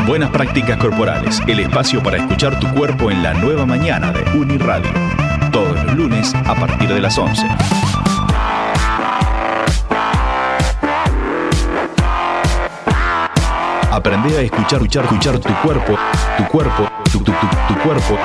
Buenas prácticas corporales, el espacio para escuchar tu cuerpo en la nueva mañana de Uniradio. Todos los lunes a partir de las 11. Aprende a escuchar tu cuerpo, tu cuerpo.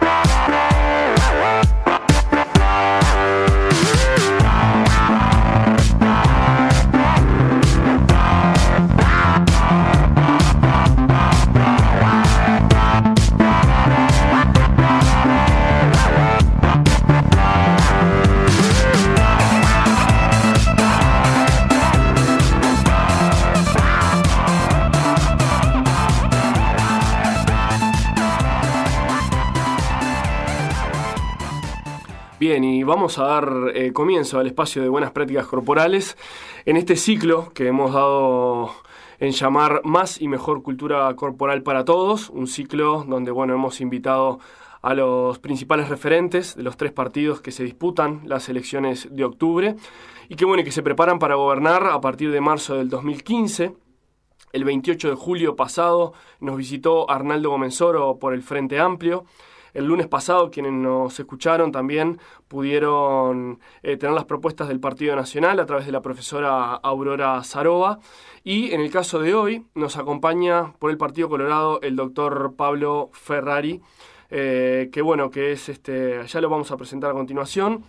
Bien, y vamos a dar comienzo al espacio de buenas prácticas corporales en este ciclo que hemos dado en llamar Más y Mejor Cultura Corporal para Todos, un ciclo donde hemos invitado a los principales referentes de los 3 partidos que se disputan las elecciones de octubre y que se preparan para gobernar a partir de marzo del 2015. El 28 de julio pasado nos visitó Arnaldo Gomenzoro por el Frente Amplio. El lunes pasado, quienes nos escucharon también pudieron tener las propuestas del Partido Nacional a través de la profesora Aurora Sarova. Y en el caso de hoy nos acompaña por el Partido Colorado el doctor Pablo Ferrari, que es ya lo vamos a presentar a continuación.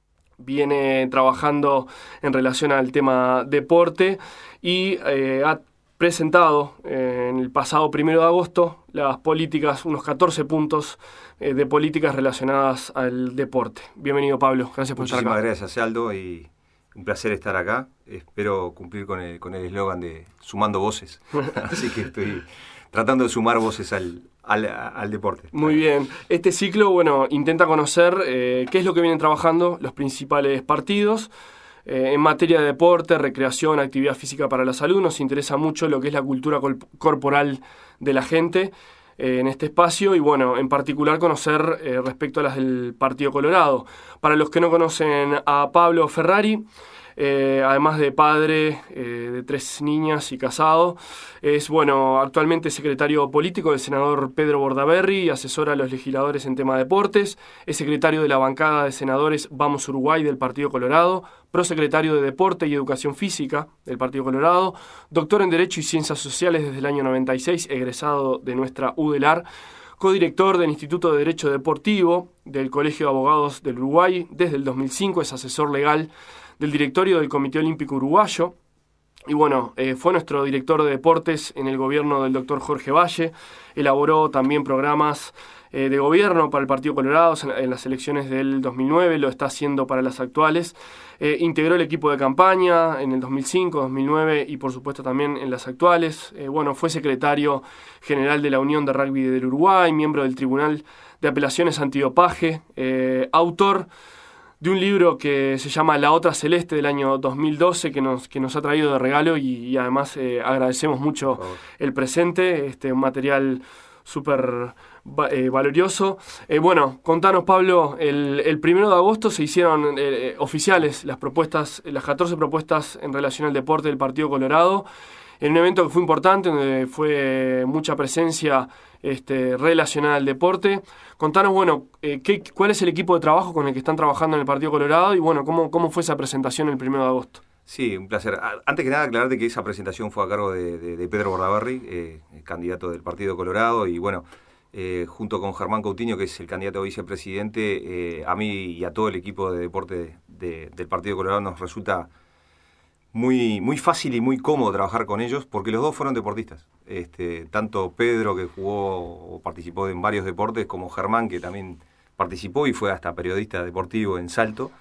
Viene trabajando en relación al tema deporte y ha presentado en el pasado 1 de agosto las políticas, unos 14 puntos de políticas relacionadas al deporte. Bienvenido, Pablo. Gracias por estar acá. Muchísimas gracias, Aldo, y un placer estar acá. Espero cumplir con el eslogan de sumando voces. Así que estoy tratando de sumar voces al deporte. Muy bien. Este ciclo, intenta conocer qué es lo que vienen trabajando los principales partidos. En materia de deporte, recreación, actividad física para la salud, nos interesa mucho lo que es la cultura corporal de la gente en este espacio y en particular conocer respecto a las del Partido Colorado. Para los que no conocen a Pablo Ferrari, además de padre de 3 niñas y casado, es actualmente secretario político del senador Pedro Bordaberry y asesora a los legisladores en tema de deportes, es secretario de la bancada de senadores Vamos Uruguay del Partido Colorado, prosecretario de Deporte y Educación Física del Partido Colorado, doctor en Derecho y Ciencias Sociales desde el año 96, egresado de nuestra UDELAR, codirector del Instituto de Derecho Deportivo del Colegio de Abogados del Uruguay desde el 2005, es asesor legal del directorio del Comité Olímpico Uruguayo y fue nuestro director de deportes en el gobierno del doctor Jorge Valle, elaboró también programas de gobierno para el Partido Colorado en las elecciones del 2009, lo está haciendo para las actuales, integró el equipo de campaña en el 2005, 2009 y por supuesto también en las actuales, fue secretario general de la Unión de Rugby del Uruguay, miembro del Tribunal de Apelaciones Antidopaje, autor de un libro que se llama La Otra Celeste del año 2012 que nos ha traído de regalo y además agradecemos mucho el presente, un material súper valorioso. Contanos, Pablo, el 1 de agosto se hicieron oficiales las 14 propuestas en relación al deporte del Partido Colorado, en un evento que fue importante, donde fue mucha presencia relacionada al deporte. Contanos, cuál es el equipo de trabajo con el que están trabajando en el Partido Colorado y, cómo fue esa presentación el 1 de agosto. Sí, un placer. Antes que nada, aclararte que esa presentación fue a cargo de Pedro Bordaberry, candidato del Partido Colorado, y junto con Germán Coutinho, que es el candidato a vicepresidente, a mí y a todo el equipo de deporte del Partido Colorado nos resulta muy, muy fácil y muy cómodo trabajar con ellos, porque los dos fueron deportistas. Tanto Pedro, que jugó o participó en varios deportes, como Germán, que también participó y fue hasta periodista deportivo en Salto,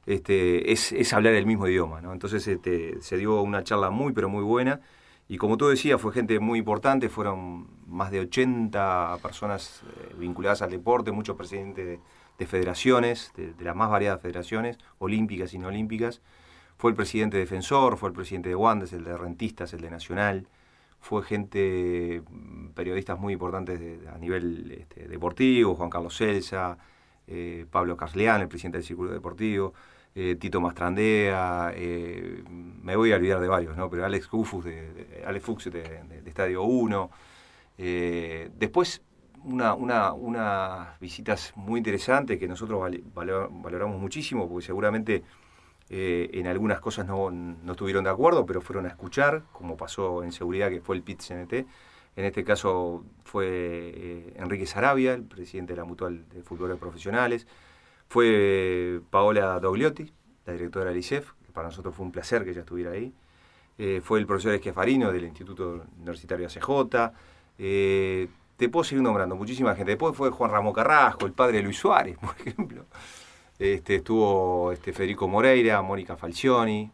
es hablar el mismo idioma, ¿no? Entonces se dio una charla muy, pero muy buena, y como tú decías, fue gente muy importante, fueron más de 80 personas vinculadas al deporte, muchos presidentes de federaciones, de las más variadas federaciones, olímpicas y no olímpicas. Fue el presidente Defensor, fue el presidente de Wanderers, el de Rentistas, el de Nacional, fue gente, periodistas muy importantes a nivel deportivo, Juan Carlos Celsa, Pablo Casleán, el presidente del Círculo Deportivo, Tito Mastrandea, me voy a olvidar de varios, ¿no? Pero Alex Fuchs de Estadio 1, Después, unas visitas muy interesantes que nosotros valoramos muchísimo, porque seguramente en algunas cosas no estuvieron de acuerdo, pero fueron a escuchar, como pasó en seguridad, que fue el PIT-CNT. En este caso fue Enrique Sarabia, el presidente de la Mutual de Futbolistas Profesionales. Fue Paola Dogliotti, la directora del ISEF, que para nosotros fue un placer que ella estuviera ahí. Fue el profesor Esquiafarino del Instituto Universitario ACJ. Te puedo seguir nombrando muchísima gente. Después fue Juan Ramón Carrasco, el padre de Luis Suárez, por ejemplo. Estuvo Federico Moreira, Mónica Falcioni.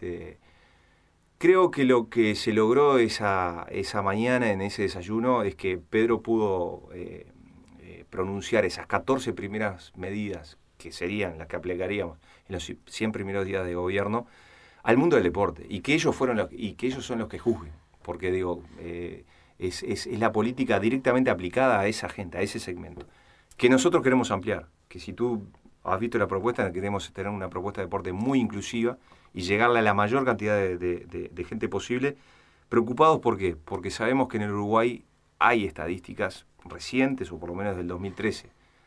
Creo que lo que se logró esa mañana en ese desayuno es que Pedro pudo pronunciar esas 14 primeras medidas que serían las que aplicaríamos en los 100 primeros días de gobierno al mundo del deporte, y que ellos son los que juzguen, porque digo, es la política directamente aplicada a esa gente, a ese segmento, que nosotros queremos ampliar, que si tú has visto la propuesta, queremos tener una propuesta de deporte muy inclusiva y llegarle a la mayor cantidad de gente posible. Preocupados, ¿por qué? Porque sabemos que en el Uruguay hay estadísticas recientes, o por lo menos del 2013,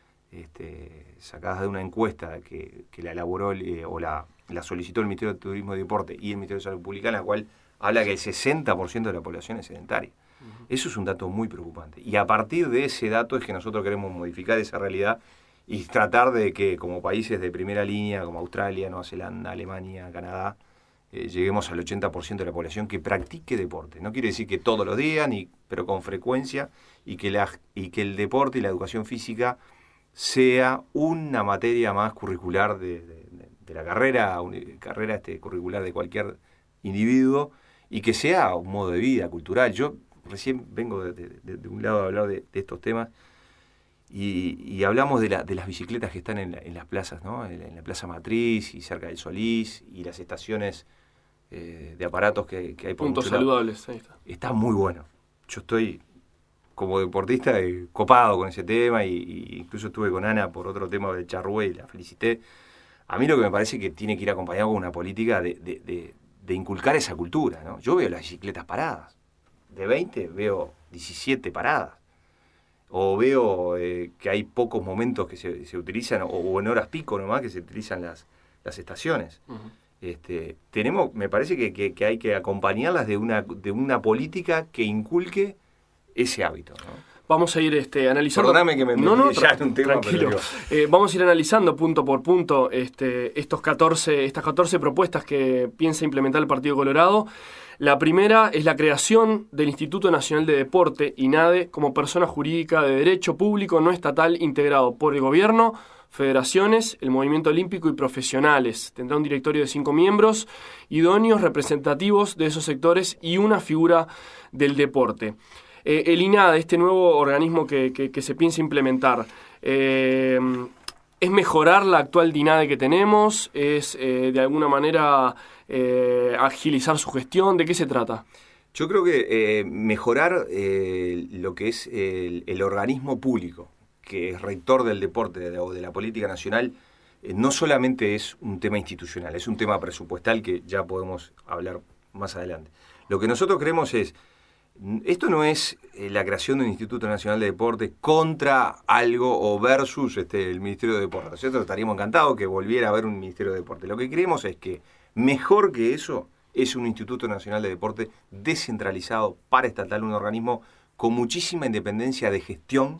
sacadas de una encuesta que la elaboró o la solicitó el Ministerio de Turismo y Deporte y el Ministerio de Salud Pública, en la cual habla que el 60% de la población es sedentaria. Eso es un dato muy preocupante. Y a partir de ese dato es que nosotros queremos modificar esa realidad y tratar de que, como países de primera línea, como Australia, Nueva Zelanda, Alemania, Canadá, lleguemos al 80% de la población que practique deporte. No quiere decir que todos los días, pero con frecuencia, y que el deporte y la educación física sea una materia más curricular de la carrera curricular de cualquier individuo, y que sea un modo de vida cultural. Yo recién vengo de un lado a hablar de estos temas, y hablamos de las bicicletas que están en las plazas, ¿no? En la Plaza Matriz y cerca del Solís, y las estaciones de aparatos que hay por puntos saludables. Ahí está. Está muy bueno. Yo estoy, como deportista, copado con ese tema, y incluso estuve con Ana por otro tema del Charrúa y la felicité. A mí lo que me parece que tiene que ir acompañado con una política de inculcar esa cultura, ¿no? Yo veo las bicicletas paradas. De 20 veo 17 paradas. O veo que hay pocos momentos que se utilizan, o en horas pico nomás, que se utilizan las estaciones. Uh-huh. Me parece que hay que acompañarlas de una política que inculque ese hábito, ¿no? Vamos a ir analizando. Perdóname que me metí ya en un tema. Tranquilo. Vamos a ir analizando punto por punto estas 14 propuestas que piensa implementar el Partido Colorado. La primera es la creación del Instituto Nacional de Deporte, INADE, como persona jurídica de derecho público no estatal integrado por el gobierno, federaciones, el movimiento olímpico y profesionales. Tendrá un directorio de 5 miembros, idóneos, representativos de esos sectores y una figura del deporte. El INADE, este nuevo organismo que se piensa implementar, ¿es mejorar la actual INADE que tenemos? ¿Es de alguna manera agilizar su gestión? ¿De qué se trata? Yo creo que mejorar lo que es el organismo público, que es rector del deporte o de la política nacional, no solamente es un tema institucional, es un tema presupuestal que ya podemos hablar más adelante. Lo que nosotros creemos es, esto no es la creación de un Instituto Nacional de Deporte contra algo o versus el Ministerio de Deporte. Nosotros estaríamos encantados que volviera a haber un Ministerio de Deporte. Lo que creemos es que mejor que eso es un Instituto Nacional de Deporte descentralizado, paraestatal, un organismo con muchísima independencia de gestión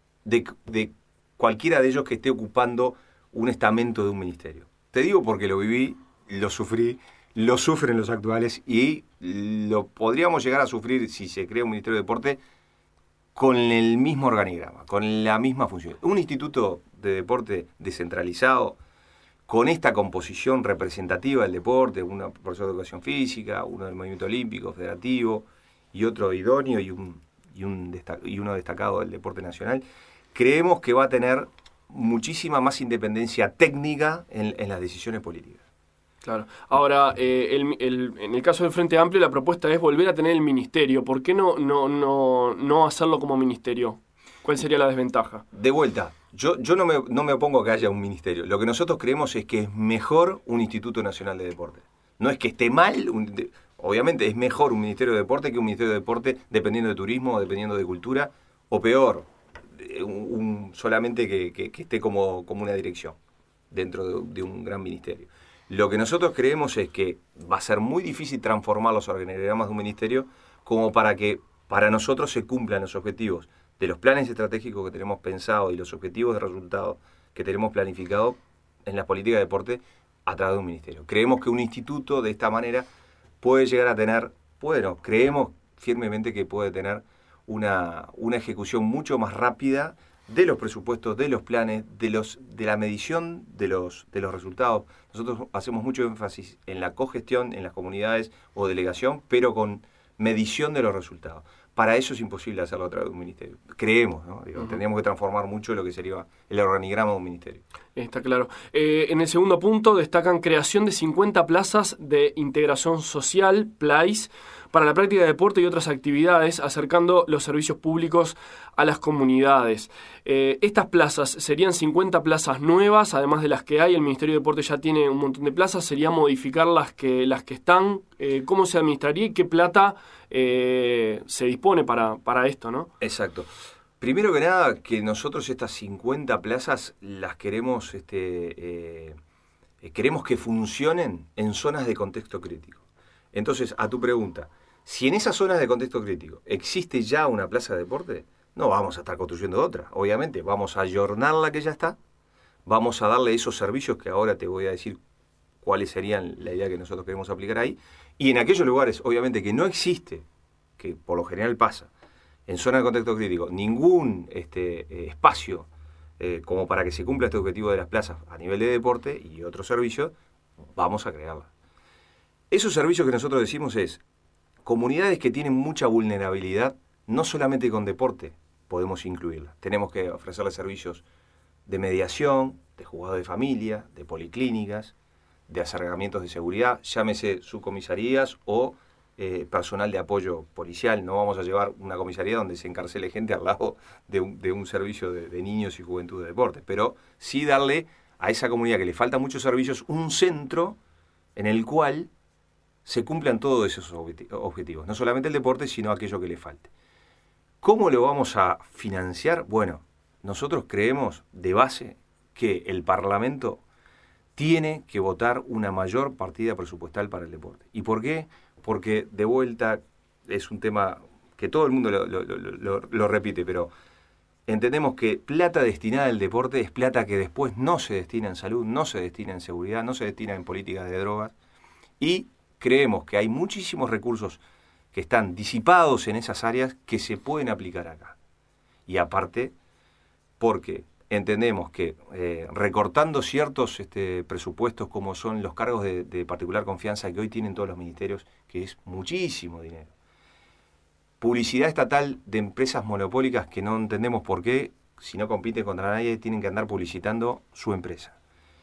de cualquiera de ellos que esté ocupando un estamento de un ministerio. Te digo porque lo viví, lo sufrí, lo sufren los actuales y lo podríamos llegar a sufrir si se crea un Ministerio de Deporte con el mismo organigrama, con la misma función. Un instituto de deporte descentralizado, con esta composición representativa del deporte, una profesor de educación física, uno del movimiento olímpico, federativo, y otro idóneo y uno destacado del deporte nacional, creemos que va a tener muchísima más independencia técnica en las decisiones políticas. Claro. Ahora, en el caso del Frente Amplio, la propuesta es volver a tener el ministerio. ¿Por qué no hacerlo como ministerio? ¿Cuál sería la desventaja? De vuelta, yo no me opongo a que haya un ministerio. Lo que nosotros creemos es que es mejor un Instituto Nacional de Deporte. No es que esté mal, Obviamente es mejor un Ministerio de Deporte que un Ministerio de Deporte dependiendo de turismo o dependiendo de cultura, o peor, solamente que esté como una dirección dentro de un gran ministerio. Lo que nosotros creemos es que va a ser muy difícil transformar los organigramas de un ministerio como para que para nosotros se cumplan los objetivos de los planes estratégicos que tenemos pensados y los objetivos de resultados que tenemos planificados en la política de deporte a través de un ministerio. Creemos que un instituto de esta manera puede llegar a tener, creemos firmemente que puede tener una ejecución mucho más rápida de los presupuestos, de los planes, de la medición de los resultados. Nosotros hacemos mucho énfasis en la cogestión en las comunidades o delegación, pero con medición de los resultados. Para eso es imposible hacerlo a través de un ministerio. Creemos, ¿no? Tendríamos que transformar mucho lo que sería el organigrama de un ministerio. Está claro. En el segundo punto destacan creación de 50 plazas de integración social, PLAIS, para la práctica de deporte y otras actividades, acercando los servicios públicos a las comunidades. Estas plazas serían 50 plazas nuevas, además de las que hay. El Ministerio de Deporte ya tiene un montón de plazas. Sería modificar las que están. ¿Cómo se administraría y qué plata se dispone para esto, ¿no? Exacto. Primero que nada, que nosotros estas 50 plazas las queremos que funcionen en zonas de contexto crítico. Entonces, a tu pregunta, si en esas zonas de contexto crítico existe ya una plaza de deporte, no vamos a estar construyendo otra. Obviamente, vamos a ayornar la que ya está, vamos a darle esos servicios que ahora te voy a decir cuáles serían la idea que nosotros queremos aplicar ahí. Y en aquellos lugares, obviamente, que no existe, que por lo general pasa, en zonas de contexto crítico, ningún espacio como para que se cumpla este objetivo de las plazas a nivel de deporte y otros servicios, vamos a crearla. Esos servicios que nosotros decimos es, comunidades que tienen mucha vulnerabilidad, no solamente con deporte podemos incluirlas. Tenemos que ofrecerles servicios de mediación, de juzgados de familia, de policlínicas, de acercamientos de seguridad, llámese subcomisarías o personal de apoyo policial. No vamos a llevar una comisaría donde se encarcele gente al lado de un servicio de niños y juventud de deporte, pero sí darle a esa comunidad que le faltan muchos servicios un centro en el cual se cumplan todos esos objetivos, no solamente el deporte, sino aquello que le falte. ¿Cómo lo vamos a financiar? Bueno, nosotros creemos de base que el Parlamento tiene que votar una mayor partida presupuestal para el deporte. ¿Y por qué? Porque de vuelta es un tema que todo el mundo lo repite, pero entendemos que plata destinada al deporte es plata que después no se destina en salud, no se destina en seguridad, no se destina en políticas de drogas, y creemos que hay muchísimos recursos que están disipados en esas áreas que se pueden aplicar acá. Y aparte, porque entendemos que recortando ciertos presupuestos como son los cargos de particular confianza que hoy tienen todos los ministerios, que es muchísimo dinero. Publicidad estatal de empresas monopólicas que no entendemos por qué, si no compiten contra nadie, tienen que andar publicitando su empresa.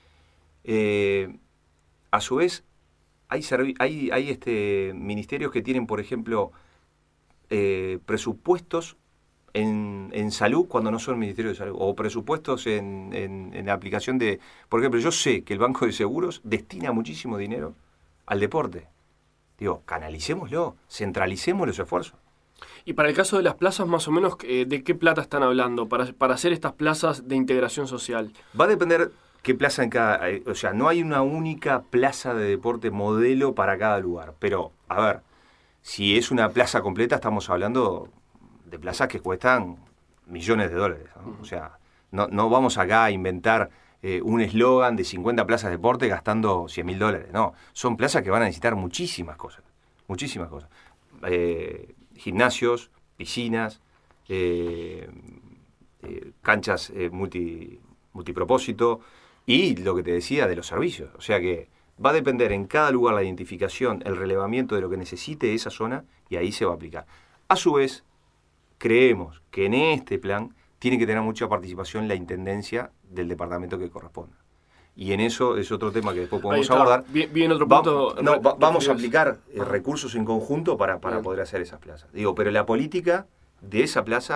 A su vez, hay ministerios que tienen, por ejemplo, presupuestos en salud cuando no son ministerios de salud, o presupuestos en la aplicación de... Por ejemplo, yo sé que el Banco de Seguros destina muchísimo dinero al deporte. Digo, canalicémoslo, centralicemos los esfuerzos. Y para el caso de las plazas, más o menos, ¿de qué plata están hablando para hacer estas plazas de integración social? Va a depender qué plaza en cada... O sea, no hay una única plaza de deporte modelo para cada lugar. Pero, a ver, si es una plaza completa, estamos hablando de plazas que cuestan millones de dólares, ¿no? O sea, no vamos acá a inventar un eslogan de 50 plazas de deporte gastando $100.000. No, son plazas que van a necesitar muchísimas cosas. Muchísimas cosas. Gimnasios, piscinas, canchas multipropósito y lo que te decía de los servicios. O sea que va a depender en cada lugar la identificación, el relevamiento de lo que necesite esa zona y ahí se va a aplicar. A su vez, creemos que en este plan tiene que tener mucha participación la intendencia del departamento que corresponda. Y en eso es otro tema que después podemos abordar. Bien, otro punto. Vamos a aplicar recursos en conjunto para poder hacer esas plazas. Digo, pero la política de esa plaza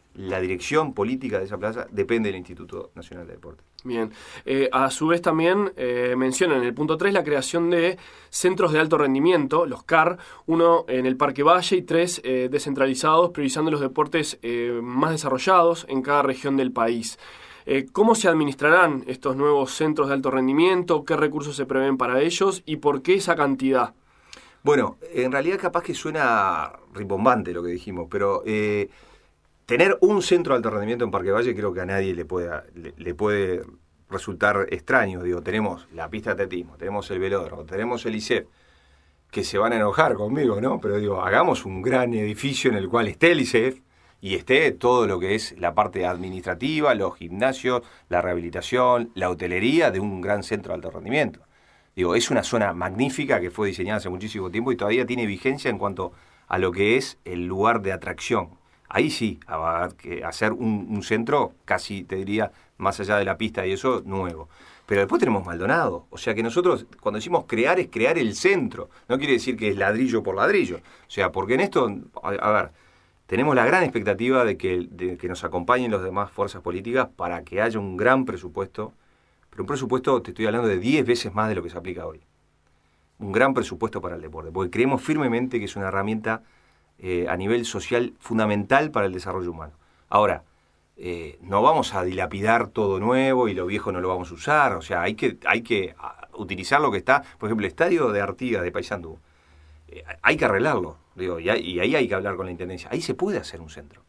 la dirección política de esa plaza depende del Instituto Nacional de Deportes. Bien. A su vez también mencionan en el punto 3 la creación de centros de alto rendimiento, los CAR, uno en el Parque Valle y 3 descentralizados, priorizando los deportes más desarrollados en cada región del país. ¿Cómo se administrarán estos nuevos centros de alto rendimiento? ¿Qué recursos se prevén para ellos? ¿Y por qué esa cantidad? Bueno, en realidad capaz que suena rimbombante lo que dijimos, pero tener un centro de alto rendimiento en Parque Valle creo que a nadie le puede resultar extraño. Digo, tenemos la pista de atletismo, tenemos el velódromo, tenemos el ISEF, que se van a enojar conmigo, ¿no? Pero digo, hagamos un gran edificio en el cual esté el ISEF y esté todo lo que es la parte administrativa, los gimnasios, la rehabilitación, la hotelería de un gran centro de alto rendimiento. Digo, es una zona magnífica que fue diseñada hace muchísimo tiempo y todavía tiene vigencia en cuanto a lo que es el lugar de atracción. Ahí sí, va a hacer un centro casi, te diría, más allá de la pista y eso, nuevo. Pero después tenemos Maldonado. O sea que nosotros, cuando decimos crear, es crear el centro. No quiere decir que es ladrillo por ladrillo. O sea, porque en esto, a ver, tenemos la gran expectativa de que nos acompañen las demás fuerzas políticas para que haya un gran presupuesto. Pero un presupuesto, te estoy hablando de 10 veces más de lo que se aplica hoy. Un gran presupuesto para el deporte. Porque creemos firmemente que es una herramienta a nivel social fundamental para el desarrollo humano. Ahora, no vamos a dilapidar todo nuevo y lo viejo no lo vamos a usar. O sea, hay que utilizar lo que está. Por ejemplo, el estadio de Artigas de Paysandú. Hay que arreglarlo. Digo, y ahí hay que hablar con la Intendencia. Ahí se puede hacer un centro.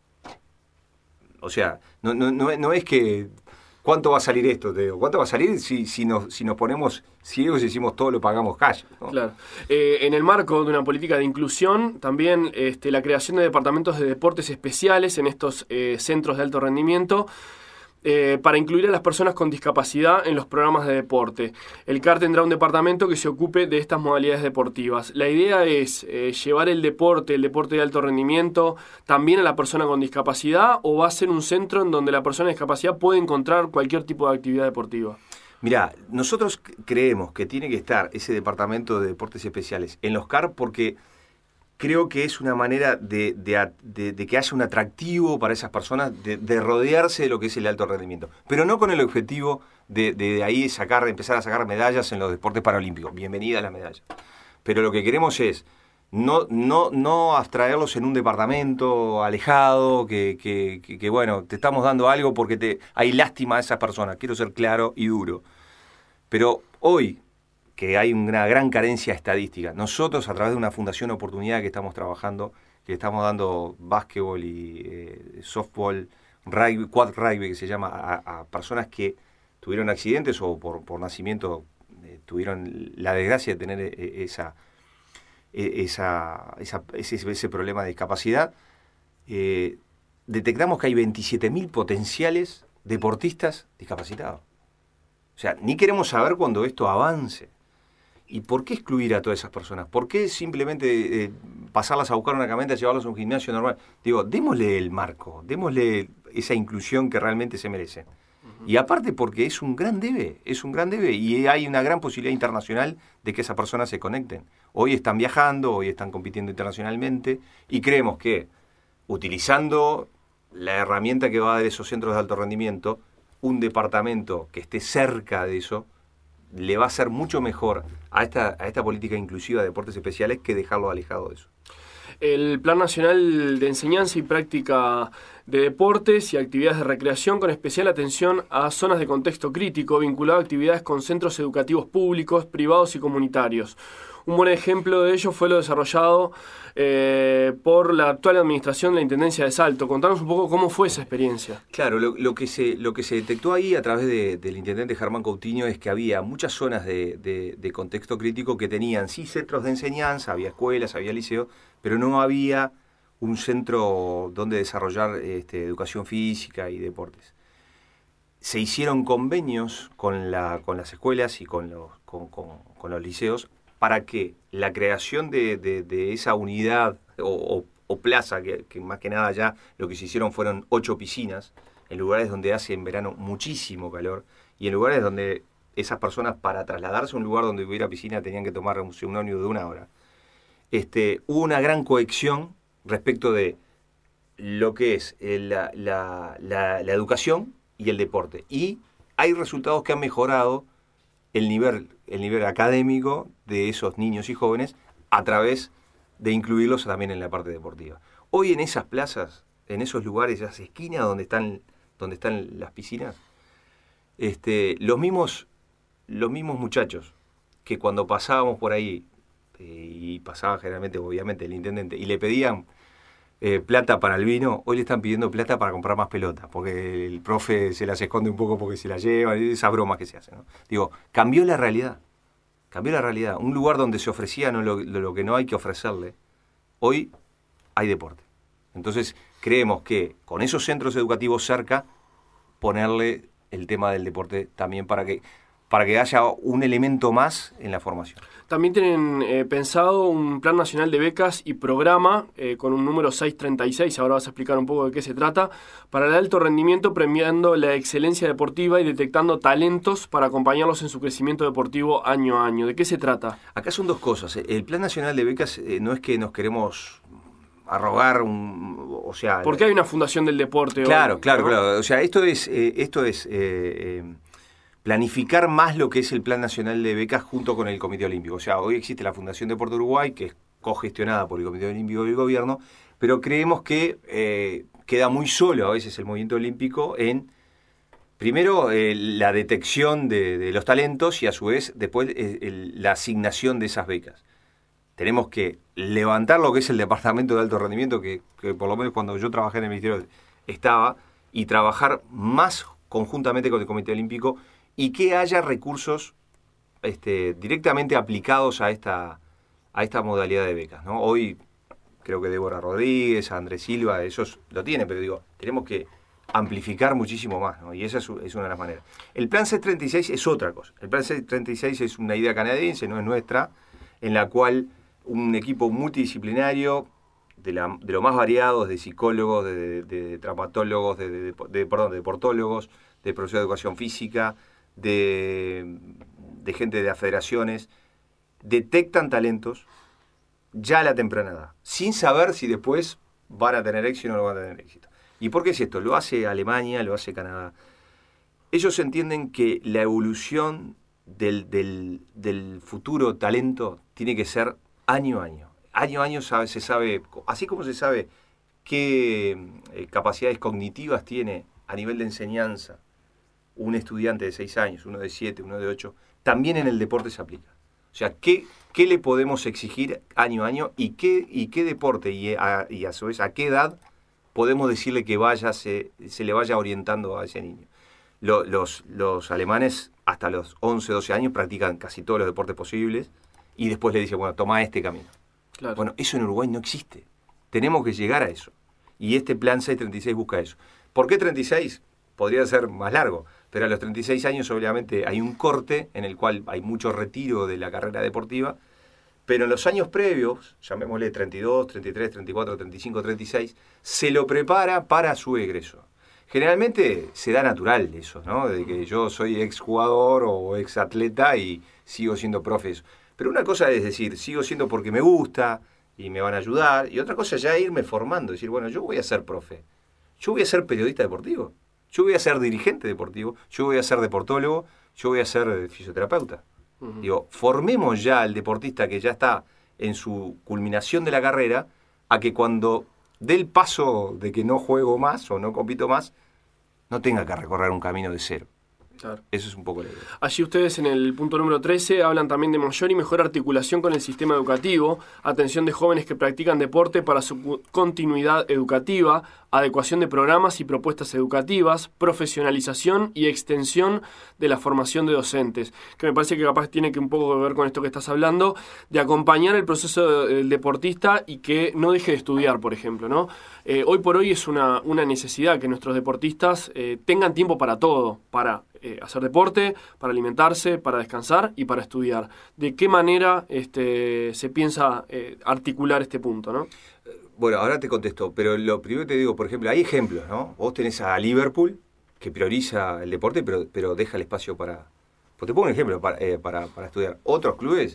O sea, no es que... ¿Cuánto va a salir esto? Te digo? ¿Cuánto va a salir si nos ponemos ciegos y decimos todo lo pagamos cash, ¿no? Claro. En el marco de una política de inclusión, también la creación de departamentos de deportes especiales en estos centros de alto rendimiento para incluir a las personas con discapacidad en los programas de deporte. El CAR tendrá un departamento que se ocupe de estas modalidades deportivas. La idea es llevar el deporte de alto rendimiento, también a la persona con discapacidad, o va a ser un centro en donde la persona con discapacidad puede encontrar cualquier tipo de actividad deportiva. Mirá, nosotros creemos que tiene que estar ese departamento de deportes especiales en los CAR porque creo que es una manera de que haya un atractivo para esas personas, de rodearse de lo que es el alto rendimiento. Pero no con el objetivo de ahí empezar a sacar medallas en los deportes paralímpicos. Bienvenida a las medallas. Pero lo que queremos es no abstraerlos en un departamento alejado, que bueno, te estamos dando algo porque hay lástima a esas personas. Quiero ser claro y duro. Pero hoy, que hay una gran carencia estadística. Nosotros, a través de una fundación Oportunidad que estamos trabajando, que estamos dando básquetbol y softball, rugby, quad rugby, que se llama, a personas que tuvieron accidentes o por nacimiento tuvieron la desgracia de tener ese problema de discapacidad. Detectamos que hay 27.000 potenciales deportistas discapacitados. O sea, ni queremos saber cuando esto avance. ¿Y por qué excluir a todas esas personas? ¿Por qué simplemente pasarlas a buscar una camioneta, llevarlas a un gimnasio normal? Digo, démosle el marco, démosle esa inclusión que realmente se merecen. Uh-huh. Y aparte porque es un gran debe y hay una gran posibilidad internacional de que esas personas se conecten. Hoy están viajando, hoy están compitiendo internacionalmente y creemos que utilizando la herramienta que va a dar esos centros de alto rendimiento, un departamento que esté cerca de eso, le va a ser mucho mejor a esta política inclusiva de deportes especiales que dejarlo alejado de eso. El Plan Nacional de Enseñanza y Práctica de Deportes y Actividades de Recreación, con especial atención a zonas de contexto crítico, vinculado a actividades con centros educativos públicos, privados y comunitarios. Un buen ejemplo de ello fue lo desarrollado por la actual administración de la Intendencia de Salto. Contanos un poco cómo fue esa experiencia. Claro, lo que se detectó ahí a través del intendente Germán Coutinho es que había muchas zonas de contexto crítico que tenían sí centros de enseñanza, había escuelas, había liceos, pero no había un centro donde desarrollar educación física y deportes. Se hicieron convenios con las escuelas y con los liceos para que la creación de esa unidad o plaza, que más que nada ya lo que se hicieron fueron 8 piscinas, en lugares donde hace en verano muchísimo calor, y en lugares donde esas personas para trasladarse a un lugar donde hubiera piscina tenían que tomar un ómnibus de 1 hora. Hubo una gran cohesión respecto de lo que es la educación y el deporte. Y hay resultados que han mejorado el nivel académico de esos niños y jóvenes a través de incluirlos también en la parte deportiva. Hoy en esas plazas, en esos lugares, esas esquinas donde están las piscinas, los mismos muchachos que cuando pasábamos por ahí, y pasaba generalmente, obviamente, el intendente, y le pedían plata para el vino, hoy le están pidiendo plata para comprar más pelotas, porque el profe se las esconde un poco porque se las lleva, esas bromas que se hacen, ¿no? Digo, cambió la realidad. Un lugar donde se ofrecía lo que no hay que ofrecerle, hoy hay deporte. Entonces, creemos que con esos centros educativos cerca, ponerle el tema del deporte también para que haya un elemento más en la formación. También tienen pensado un plan nacional de becas y programa con un número 636, ahora vas a explicar un poco de qué se trata, para el alto rendimiento, premiando la excelencia deportiva y detectando talentos para acompañarlos en su crecimiento deportivo año a año. ¿De qué se trata? Acá son dos cosas. El plan nacional de becas no es que nos queremos arrogar porque hay una fundación del deporte. Claro. ¿no? O sea, esto es planificar más lo que es el Plan Nacional de Becas junto con el Comité Olímpico. O sea, hoy existe la Fundación Deporte Uruguay, que es cogestionada por el Comité Olímpico y el Gobierno, pero creemos que queda muy solo a veces el movimiento olímpico en, primero, la detección de los talentos y a su vez después la asignación de esas becas. Tenemos que levantar lo que es el Departamento de Alto Rendimiento, que por lo menos cuando yo trabajé en el Ministerio estaba, y trabajar más conjuntamente con el Comité Olímpico y que haya recursos directamente aplicados a esta modalidad de becas, ¿no? Hoy creo que Débora Rodríguez, Andrés Silva, esos lo tienen, pero digo, tenemos que amplificar muchísimo más, ¿no? Y esa es una de las maneras. El Plan 636 es otra cosa. El Plan 636 es una idea canadiense, no es nuestra, en la cual un equipo multidisciplinario de lo más variados, de psicólogos, de traumatólogos, de deportólogos, de profesores de educación física, de gente de las federaciones, detectan talentos ya a la temprana edad, sin saber si después van a tener éxito o no van a tener éxito. ¿Y por qué es esto? Lo hace Alemania, lo hace Canadá. Ellos entienden que la evolución del futuro talento tiene que ser año a año. Año a año se sabe, así como se sabe qué capacidades cognitivas tiene a nivel de enseñanza un estudiante de 6 años, uno de 7, uno de 8, también en el deporte se aplica. O sea, ¿qué le podemos exigir año a año y qué deporte y a su vez a qué edad podemos decirle que se le vaya orientando a ese niño? Los alemanes hasta los 11, 12 años practican casi todos los deportes posibles y después le dicen, bueno, toma este camino. Claro. Bueno, eso en Uruguay no existe. Tenemos que llegar a eso. Y este plan 636 busca eso. ¿Por qué 36? Podría ser más largo, pero a los 36 años obviamente hay un corte en el cual hay mucho retiro de la carrera deportiva, pero en los años previos, llamémosle 32, 33, 34, 35, 36, se lo prepara para su egreso. Generalmente se da natural eso, ¿no? De que yo soy exjugador o exatleta y sigo siendo profe. Pero una cosa es decir, sigo siendo porque me gusta y me van a ayudar, y otra cosa es ya irme formando, decir, bueno, yo voy a ser profe, yo voy a ser periodista deportivo, yo voy a ser dirigente deportivo, yo voy a ser deportólogo, yo voy a ser fisioterapeuta. Uh-huh. Digo, formemos ya al deportista que ya está en su culminación de la carrera, a que cuando dé el paso de que no juego más o no compito más, no tenga que recorrer un camino de cero. Claro. Eso es un poco la idea. Allí ustedes en el punto número 13 hablan también de mayor y mejor articulación con el sistema educativo, atención de jóvenes que practican deporte para su continuidad educativa, adecuación de programas y propuestas educativas, profesionalización y extensión de la formación de docentes, que me parece que capaz tiene que un poco ver con esto que estás hablando, de acompañar el proceso del deportista y que no deje de estudiar, por ejemplo, ¿no? Hoy por hoy es una necesidad que nuestros deportistas tengan tiempo para todo, para hacer deporte, para alimentarse, para descansar y para estudiar. ¿De qué manera se piensa articular este punto, no? Bueno, ahora te contesto, pero lo primero que te digo, por ejemplo, hay ejemplos, ¿no? Vos tenés a Liverpool, que prioriza el deporte, pero deja el espacio para... Pues te pongo un ejemplo, para estudiar. Otros clubes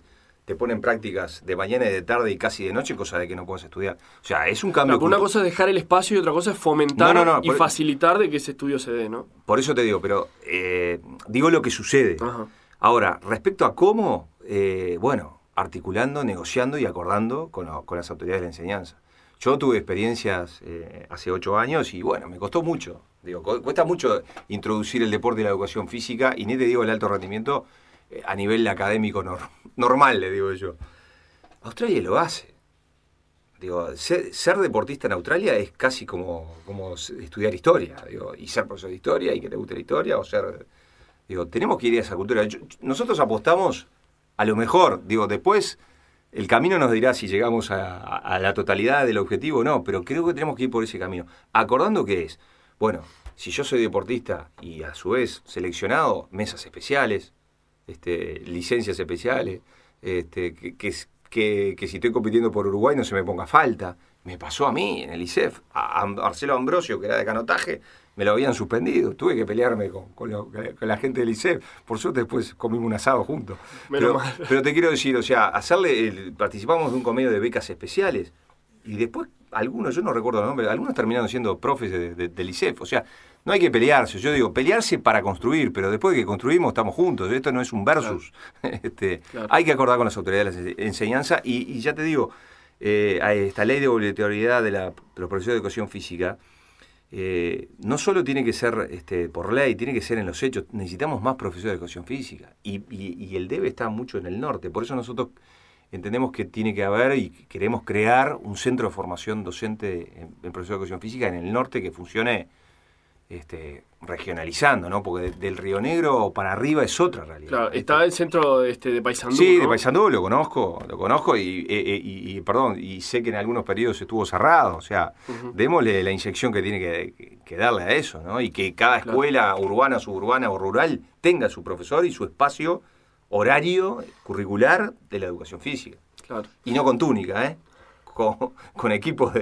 te ponen prácticas de mañana y de tarde y casi de noche, cosa de que no puedes estudiar. O sea, es un cambio. Una cosa es dejar el espacio y otra cosa es fomentar y facilitar de que ese estudio se dé, ¿no? Por eso te digo, pero digo lo que sucede. Ajá. Ahora, respecto a cómo, articulando, negociando y acordando con las autoridades de la enseñanza. Yo tuve experiencias hace 8 años y me costó mucho. Digo, cuesta mucho introducir el deporte y la educación física, y ni te digo el alto rendimiento a nivel académico normal, le digo yo. Australia lo hace. Digo, ser deportista en Australia es casi como estudiar historia, digo, y ser profesor de historia y que te guste la historia, o ser... Digo, tenemos que ir a esa cultura. Nosotros apostamos a lo mejor, digo, después el camino nos dirá si llegamos a la totalidad del objetivo o no, pero creo que tenemos que ir por ese camino. Acordando que es, si yo soy deportista y a su vez seleccionado, mesas especiales, licencias especiales, que si estoy compitiendo por Uruguay no se me ponga falta. Me pasó a mí en el ISEF, a Marcelo Ambrosio, que era de canotaje, me lo habían suspendido. Tuve que pelearme con la gente del ISEF. Por suerte después comimos un asado juntos. Pero te quiero decir, o sea, participamos de un convenio de becas especiales y después algunos, yo no recuerdo el nombre, algunos terminaron siendo profes del ISEF. O sea, no hay que pelearse. Yo digo, pelearse para construir, pero después de que construimos estamos juntos. Esto no es un versus. Claro. Hay que acordar con las autoridades de la enseñanza y ya te digo, esta ley de obligatoriedad de los profesores de educación física no solo tiene que ser por ley, tiene que ser en los hechos. Necesitamos más profesores de educación física y el debe está mucho en el norte. Por eso nosotros entendemos que tiene que haber y queremos crear un centro de formación docente en profesor de educación física en el norte que funcione regionalizando, ¿no? Porque del Río Negro para arriba es otra realidad. Claro, está el centro de Paysandú. Sí, ¿no? de Paysandú lo conozco y sé que en algunos periodos estuvo cerrado. O sea, démosle la inyección que tiene que darle a eso, ¿no? Y que cada escuela urbana, suburbana o rural tenga su profesor y su espacio horario curricular de la educación física. Claro. Y no con túnica, con equipos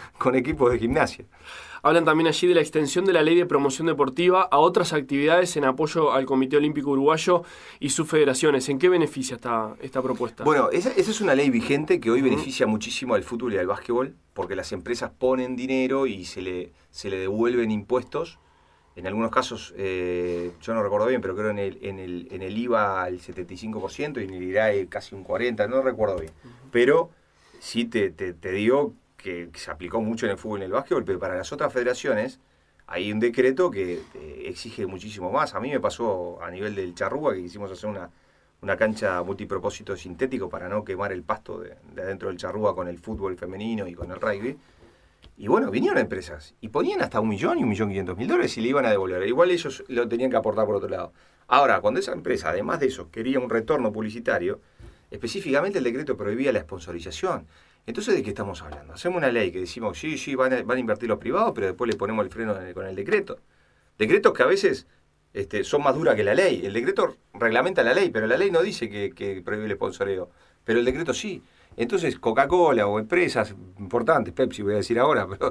de gimnasia. Hablan también allí de la extensión de la ley de promoción deportiva a otras actividades en apoyo al Comité Olímpico Uruguayo y sus federaciones. ¿En qué beneficia esta propuesta? Bueno, esa es una ley vigente que hoy beneficia muchísimo al fútbol y al básquetbol, porque las empresas ponen dinero y se le devuelven impuestos. En algunos casos, yo no recuerdo bien, pero creo en el IVA al 75% y en el IRAE casi un 40%, no recuerdo bien. Pero sí te digo que se aplicó mucho en el fútbol y en el básquetbol, pero para las otras federaciones hay un decreto que exige muchísimo más. A mí me pasó a nivel del Charrúa, que quisimos hacer una cancha multipropósito sintético para no quemar el pasto de adentro del Charrúa con el fútbol femenino y con el rugby. Y vinieron empresas y ponían hasta $1 millón y $1.500.000 y le iban a devolver. Igual ellos lo tenían que aportar por otro lado. Ahora, cuando esa empresa, además de eso, quería un retorno publicitario, específicamente el decreto prohibía la sponsorización. Entonces, ¿de qué estamos hablando? Hacemos una ley que decimos, sí, van a invertir los privados, pero después le ponemos el freno con el decreto. Decretos que a veces son más duras que la ley. El decreto reglamenta la ley, pero la ley no dice que prohíbe el sponsoreo. Pero el decreto sí. Entonces, Coca-Cola o empresas importantes, Pepsi voy a decir ahora, pero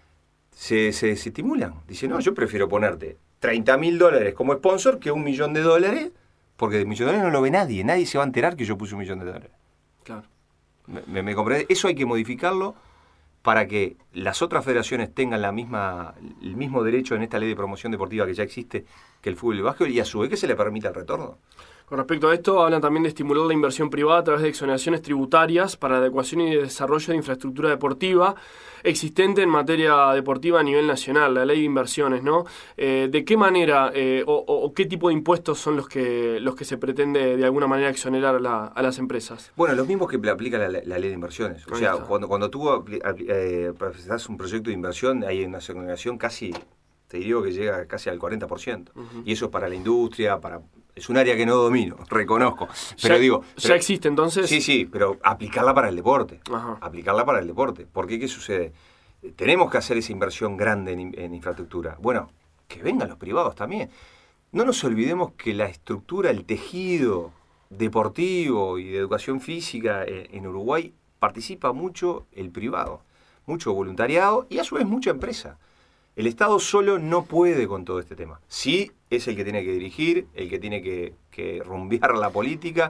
se estimulan. Dicen, no, yo prefiero ponerte $30.000 como sponsor que $1 millón, porque $1 millón no lo ve nadie. Nadie se va a enterar que yo puse $1 millón. Claro. ¿Me comprende? Eso hay que modificarlo para que las otras federaciones tengan el mismo derecho en esta ley de promoción deportiva que ya existe que el fútbol y el básquetbol, y a su vez que se le permita el retorno. Con respecto a esto, hablan también de estimular la inversión privada a través de exoneraciones tributarias para la adecuación y desarrollo de infraestructura deportiva existente en materia deportiva a nivel nacional, la ley de inversiones, ¿no? ¿De qué manera o qué tipo de impuestos son los que se pretende de alguna manera exonerar a las empresas? Bueno, los mismos que aplica la ley de inversiones. O sea, cuando tú presentas un proyecto de inversión, hay una exoneración casi, te diría que llega casi al 40%. Y eso es para la industria, es un área que no domino, reconozco. Pero ¿Ya existe entonces? Sí, pero aplicarla para el deporte. Ajá. Aplicarla para el deporte. Porque, ¿qué sucede? Tenemos que hacer esa inversión grande en infraestructura. Bueno, que vengan los privados también. No nos olvidemos que la estructura, el tejido deportivo y de educación física en Uruguay participa mucho el privado, mucho voluntariado y a su vez mucha empresa. El Estado solo no puede con todo este tema. Sí, es el que tiene que dirigir, el que tiene que rumbear la política,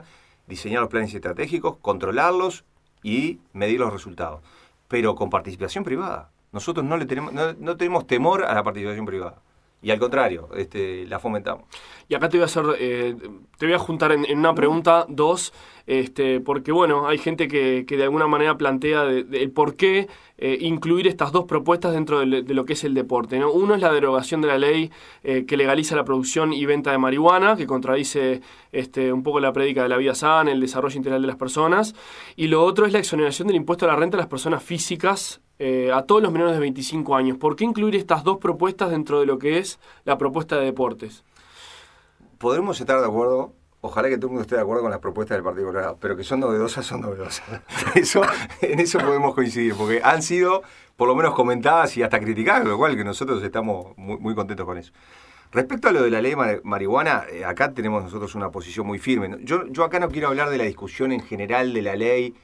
diseñar los planes estratégicos, controlarlos y medir los resultados. Pero con participación privada. Nosotros no tenemos temor a la participación privada. Y al contrario, la fomentamos. Y acá te voy a juntar en una pregunta, dos, porque bueno, hay gente que de alguna manera plantea el por qué incluir estas dos propuestas dentro de lo que es el deporte, ¿no? Uno es la derogación de la ley que legaliza la producción y venta de marihuana, que contradice un poco la prédica de la vida sana, el desarrollo integral de las personas. Y lo otro es la exoneración del impuesto a la renta a las personas físicas, a todos los menores de 25 años. ¿Por qué incluir estas dos propuestas dentro de lo que es la propuesta de deportes? Podremos estar de acuerdo, ojalá que todo el mundo esté de acuerdo con las propuestas del Partido Colorado, pero que son novedosas, son novedosas. En eso podemos coincidir, porque han sido por lo menos comentadas y hasta criticadas, lo cual que nosotros estamos muy, muy contentos con eso. Respecto a lo de la ley marihuana, acá tenemos nosotros una posición muy firme. Yo acá no quiero hablar de la discusión en general de la ley,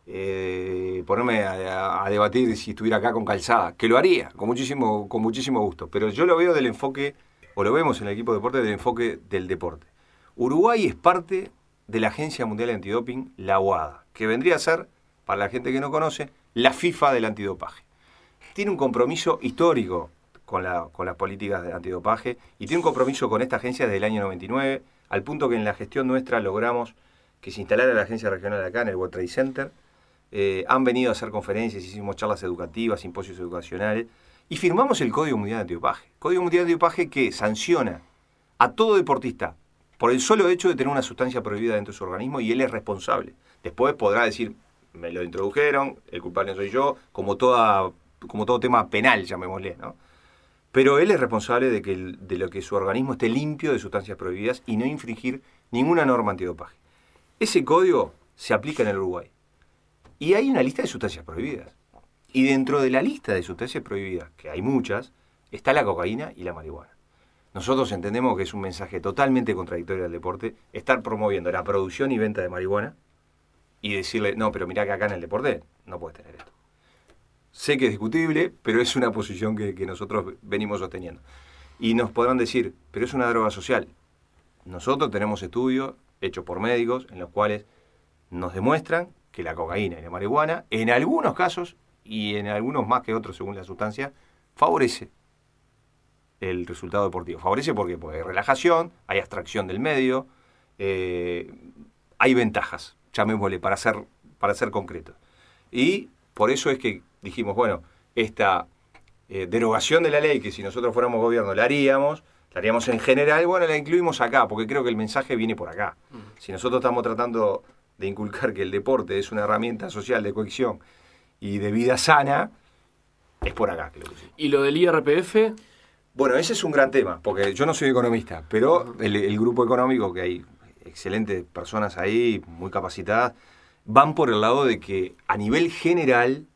ponerme a debatir si estuviera acá con Calzada, que lo haría con muchísimo gusto, pero yo lo veo del enfoque, o lo vemos en el equipo de deporte, del enfoque del deporte. Uruguay es parte de la Agencia Mundial de Antidoping, la UADA, que vendría a ser, para la gente que no conoce, la FIFA del antidopaje. Tiene un compromiso histórico con las políticas de antidopaje y tiene un compromiso con esta agencia desde el año 99, al punto que en la gestión nuestra logramos que se instalara la agencia regional acá en el World Trade Center. Han venido a hacer conferencias, hicimos charlas educativas, simposios educacionales y firmamos el Código Mundial de Antidopaje. Código Mundial de Antidopaje que sanciona a todo deportista por el solo hecho de tener una sustancia prohibida dentro de su organismo y él es responsable. Después podrá decir, me lo introdujeron, el culpable soy yo, como todo tema penal, llamémosle, ¿no? Pero él es responsable de lo que su organismo esté limpio de sustancias prohibidas y no infringir ninguna norma antidopaje. Ese código se aplica en el Uruguay. Y hay una lista de sustancias prohibidas. Y dentro de la lista de sustancias prohibidas, que hay muchas, está la cocaína y la marihuana. Nosotros entendemos que es un mensaje totalmente contradictorio al deporte estar promoviendo la producción y venta de marihuana y decirle, no, pero mirá que acá en el deporte no puedes tener esto. Sé que es discutible, pero es una posición que nosotros venimos sosteniendo. Y nos podrán decir, pero es una droga social. Nosotros tenemos estudios hechos por médicos en los cuales nos demuestran que la cocaína y la marihuana, en algunos casos, y en algunos más que otros según la sustancia, favorece el resultado deportivo. Favorece porque hay relajación, hay abstracción del medio, hay ventajas, llamémosle, para ser concretos. Y por eso es que dijimos, bueno, esta derogación de la ley, que si nosotros fuéramos gobierno la haríamos en general, bueno, la incluimos acá, porque creo que el mensaje viene por acá. Si nosotros estamos tratando de inculcar que el deporte es una herramienta social de cohesión y de vida sana, es por acá que lo pusimos. ¿Y lo del IRPF? Bueno, ese es un gran tema, porque yo no soy economista, pero el grupo económico, que hay excelentes personas ahí, muy capacitadas, van por el lado de que a nivel general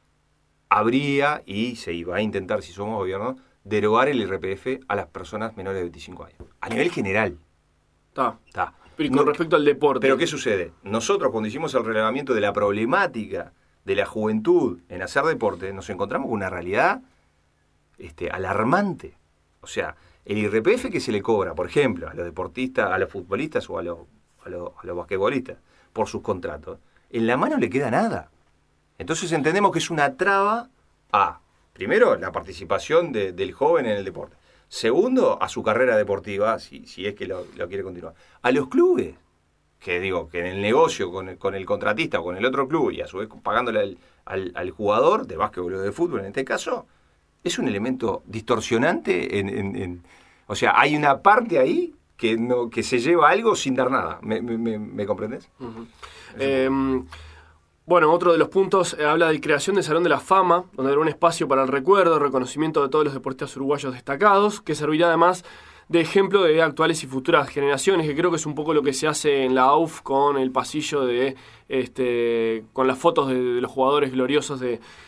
habría, y se iba a intentar si somos gobierno, derogar el IRPF a las personas menores de 25 años. A nivel general. Está. Pero con respecto al deporte. Pero ¿qué sucede? Nosotros cuando hicimos el relevamiento de la problemática de la juventud en hacer deporte, nos encontramos con una realidad alarmante. O sea, el IRPF que se le cobra, por ejemplo, a los deportistas, a los futbolistas o a los basquetbolistas por sus contratos, en la mano le queda nada. Entonces entendemos que es una traba a, primero, la participación del joven en el deporte. Segundo, a su carrera deportiva, si es que lo quiere continuar. A los clubes, que en el negocio con el contratista o con el otro club, y a su vez pagándole al jugador de básquetbol o de fútbol en este caso, es un elemento distorsionante. O sea, hay una parte ahí que se lleva algo sin dar nada. ¿Me comprendes? Uh-huh. Bueno, otro de los puntos habla de creación del Salón de la Fama, donde habrá un espacio para el recuerdo, el reconocimiento de todos los deportistas uruguayos destacados, que servirá además de ejemplo de actuales y futuras generaciones, que creo que es un poco lo que se hace en la AUF con el pasillo con las fotos de los jugadores gloriosos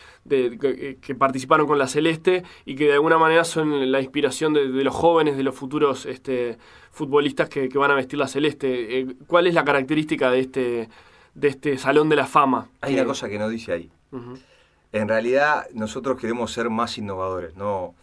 que participaron con la Celeste y que de alguna manera son la inspiración de los jóvenes, de los futuros futbolistas que van a vestir la Celeste. ¿Cuál es la característica de este Salón de la Fama? Hay una cosa que no dice ahí. Uh-huh. En realidad nosotros queremos ser más innovadores. No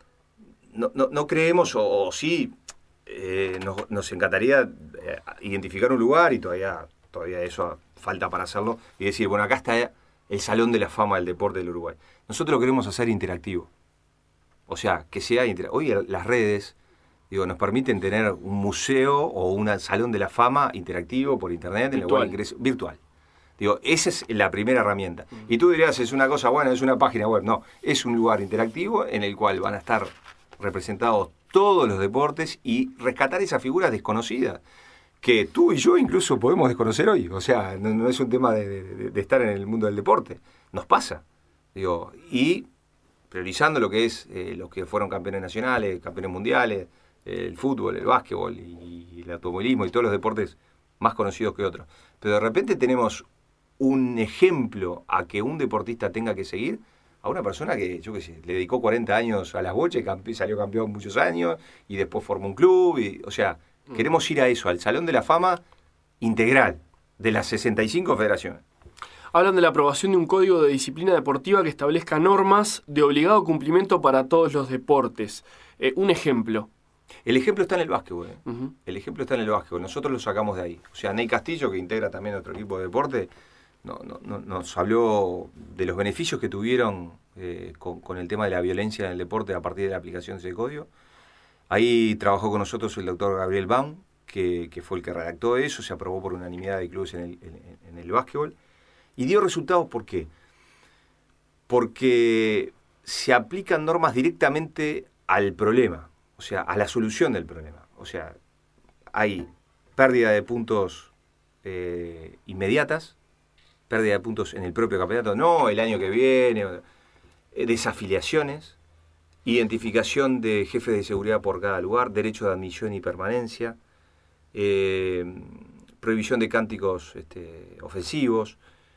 creemos, o sí, nos encantaría identificar un lugar, y todavía todavía eso falta para hacerlo, y decir, bueno, acá está el Salón de la Fama del Deporte del Uruguay. Nosotros lo queremos hacer interactivo. O sea, que sea interactivo. Hoy las redes, nos permiten tener un museo o un Salón de la Fama interactivo por internet, en el cual ingreso virtual. Esa es la primera herramienta. Y tú dirías, es una cosa buena, es una página web. No, es un lugar interactivo en el cual van a estar representados todos los deportes y rescatar esas figuras desconocidas que tú y yo incluso podemos desconocer hoy. O sea, no es un tema de estar en el mundo del deporte. Nos pasa. Y priorizando lo que es los que fueron campeones nacionales, campeones mundiales, el fútbol, el básquetbol y el automovilismo y todos los deportes más conocidos que otros. Pero de repente tenemos un ejemplo a que un deportista tenga que seguir, a una persona que, yo qué sé, le dedicó 40 años a las bochas, salió campeón muchos años y después formó un club. O sea, queremos ir a eso, al Salón de la Fama integral de las 65 federaciones. Hablan de la aprobación de un código de disciplina deportiva que establezca normas de obligado cumplimiento para todos los deportes. Un ejemplo. El ejemplo está en el básquetbol. El ejemplo está en el básquetbol. Nosotros lo sacamos de ahí. O sea, Ney Castillo, que integra también otro equipo de deporte, nos habló de los beneficios que tuvieron con el tema de la violencia en el deporte a partir de la aplicación de ese código. Ahí trabajó con nosotros el doctor Gabriel Baum, que fue el que redactó eso, se aprobó por unanimidad de clubes en el básquetbol. Y dio resultados, ¿por qué? Porque se aplican normas directamente al problema, o sea, a la solución del problema. O sea, hay pérdida de puntos inmediatas, pérdida de puntos en el propio campeonato, no el año que viene, desafiliaciones, identificación de jefes de seguridad por cada lugar, derecho de admisión y permanencia, prohibición de cánticos ofensivos.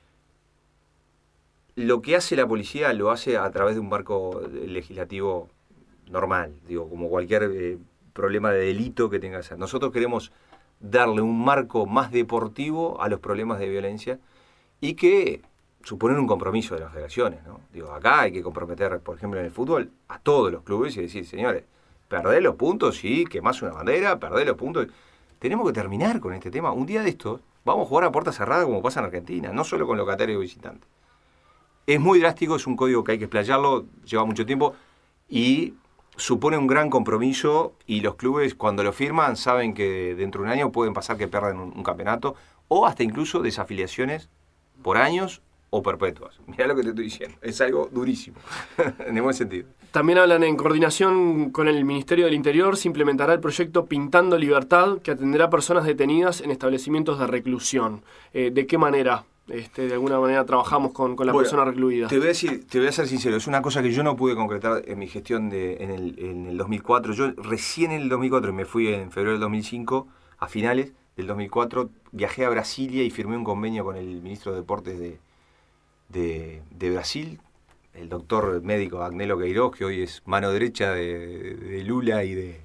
Lo que hace la policía lo hace a través de un marco legislativo normal, como cualquier problema de delito que tenga que hacer. Nosotros queremos darle un marco más deportivo a los problemas de violencia y que suponen un compromiso de las federaciones, ¿no? Acá hay que comprometer, por ejemplo, en el fútbol, a todos los clubes y decir, señores, perdés los puntos y quemás una bandera, perdés los puntos. Tenemos que terminar con este tema. Un día de estos vamos a jugar a puerta cerrada como pasa en Argentina, no solo con locatarios y visitantes. Es muy drástico, es un código que hay que explayarlo, lleva mucho tiempo y supone un gran compromiso, y los clubes cuando lo firman saben que dentro de un año pueden pasar que pierdan un campeonato o hasta incluso desafiliaciones por años o perpetuas. Mirá lo que te estoy diciendo, es algo durísimo, en el buen sentido. También hablan, en coordinación con el Ministerio del Interior, se implementará el proyecto Pintando Libertad, que atenderá a personas detenidas en establecimientos de reclusión. ¿De qué manera? De alguna manera trabajamos con la persona recluida. Te voy a ser sincero, es una cosa que yo no pude concretar en mi gestión en el 2004. Yo recién en el 2004, me fui en febrero del 2005, a finales del 2004, viajé a Brasilia y firmé un convenio con el ministro de Deportes de Brasil, el doctor médico Agnello Queiroz, que hoy es mano derecha de Lula y de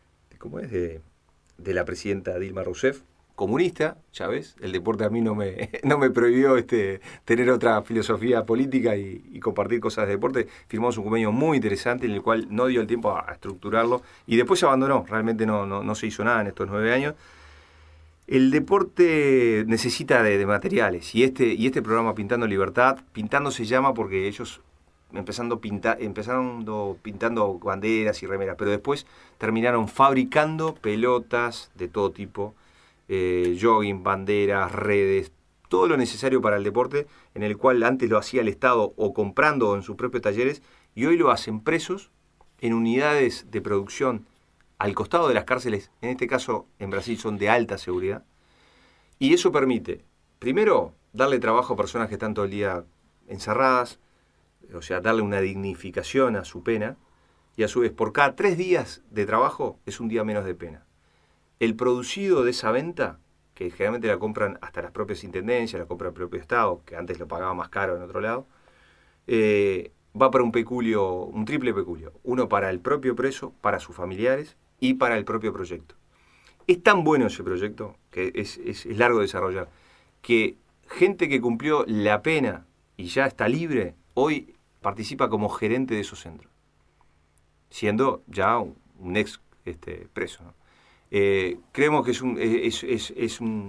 la presidenta Dilma Rousseff, comunista, ya ves, el deporte a mí no me prohibió tener otra filosofía política y compartir cosas de deporte. Firmamos un convenio muy interesante en el cual no dio el tiempo a estructurarlo y después se abandonó, realmente no se hizo nada en estos 9 años. El deporte necesita de materiales y este programa Pintando Libertad, Pintando se llama porque ellos empezaron pintando banderas y remeras, pero después terminaron fabricando pelotas de todo tipo, jogging, banderas, redes, todo lo necesario para el deporte, en el cual antes lo hacía el Estado o comprando en sus propios talleres, y hoy lo hacen presos en unidades de producción al costado de las cárceles, en este caso en Brasil son de alta seguridad, y eso permite, primero, darle trabajo a personas que están todo el día encerradas, o sea, darle una dignificación a su pena, y a su vez, por cada 3 días de trabajo es un día menos de pena. El producido de esa venta, que generalmente la compran hasta las propias intendencias, la compra el propio Estado, que antes lo pagaba más caro en otro lado, va para un triple peculio. Uno para el propio preso, para sus familiares y para el propio proyecto. Es tan bueno ese proyecto, que es largo de desarrollar, que gente que cumplió la pena y ya está libre, hoy participa como gerente de esos centros, siendo ya un ex preso, ¿no? Creemos que es un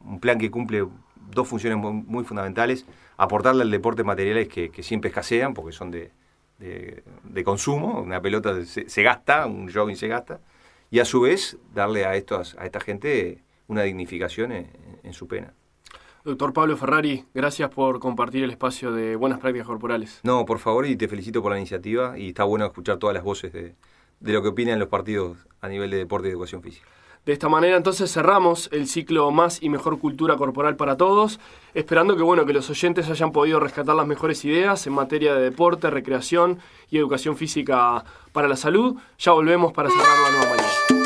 un plan que cumple dos funciones muy fundamentales: aportarle al deporte materiales que siempre escasean, porque son de consumo. Una pelota se gasta, un jogging se gasta, y a su vez darle a esta gente una dignificación en su pena. Doctor Pablo Ferrari, gracias por compartir el espacio de Buenas Prácticas Corporales. No, por favor, y te felicito por la iniciativa, y está bueno escuchar todas las voces de lo que opinan los partidos a nivel de deporte y educación física. De esta manera entonces cerramos el ciclo Más y Mejor Cultura Corporal para Todos, esperando que los oyentes hayan podido rescatar las mejores ideas en materia de deporte, recreación y educación física para la salud. Ya volvemos para cerrar la nueva mañana.